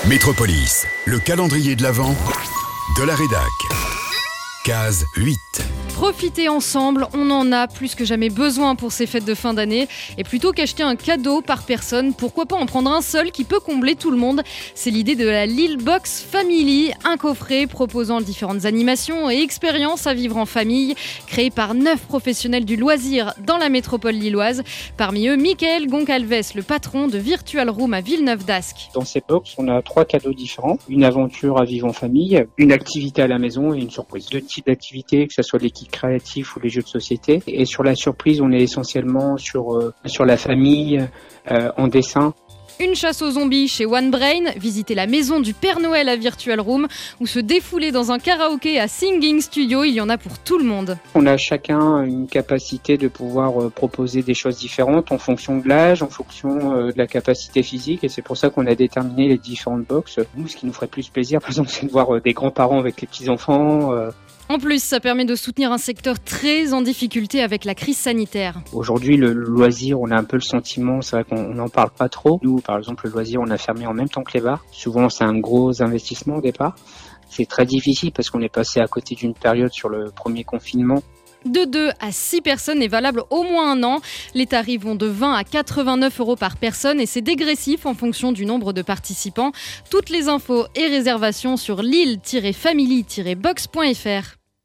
Métropolis, le calendrier de l'Avent de la rédac. Case 8. Profiter ensemble, on en a plus que jamais besoin pour ces fêtes de fin d'année. Et plutôt qu'acheter un cadeau par personne, pourquoi pas en prendre un seul qui peut combler tout le monde. C'est l'idée de la Lille Box Family, un coffret proposant différentes animations et expériences à vivre en famille, créé par 9 professionnels du loisir dans la métropole lilloise. Parmi eux, Mickaël Goncalves, le patron de Virtual Room à Villeneuve d'Ascq. Dans ces box, on a 3 cadeaux différents. Une aventure à vivre en famille, une activité à la maison et une surprise. 2 types d'activités, que ce soit l'équipe créatif ou les jeux de société. Et sur la surprise, on est essentiellement sur la famille, en dessin. Une chasse aux zombies chez One Brain, visiter la maison du Père Noël à Virtual Room ou se défouler dans un karaoké à Singing Studio, il y en a pour tout le monde. On a chacun une capacité de pouvoir proposer des choses différentes en fonction de l'âge, en fonction de la capacité physique, et c'est pour ça qu'on a déterminé les différentes boxes. Nous, ce qui nous ferait plus plaisir, par exemple, c'est de voir des grands-parents avec les petits-enfants. En plus, ça permet de soutenir un secteur très en difficulté avec la crise sanitaire. Aujourd'hui, le loisir, on a un peu le sentiment, c'est vrai qu'on n'en parle pas trop. Nous, par exemple, le loisir, on a fermé en même temps que les bars. Souvent, c'est un gros investissement au départ. C'est très difficile parce qu'on est passé à côté d'une période sur le premier confinement. De 2 à 6 personnes est valable au moins un an. Les tarifs vont de 20 à 89 € par personne et c'est dégressif en fonction du nombre de participants. Toutes les infos et réservations sur lille-family-box.fr.